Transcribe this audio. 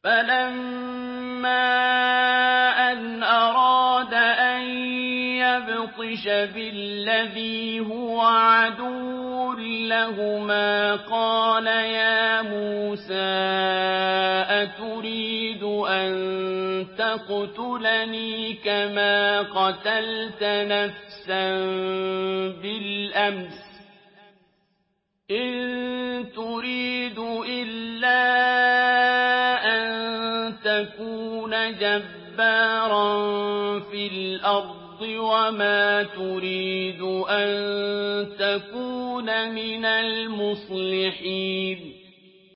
فَلَمَّا أَنْ أَرَادَ أَن يَبْطِشَ بِالَّذِي هُوَ عَدُوٌّ لَّهُمَا قَالَ يَا مُوسَىٰ أَتُرِيدُ أَن تَقْتُلَنِي كَمَا قَتَلْتَ نَفْسًا بِالْأَمْسِ ۖ إِن تُرِيدُ إِلَّا أَن تَكُونَ جَبَّارًا فِي الْأَرْضِ وَمَا تُرِيدُ أَن تَكُونَ مِنَ الْمُصْلِحِينَ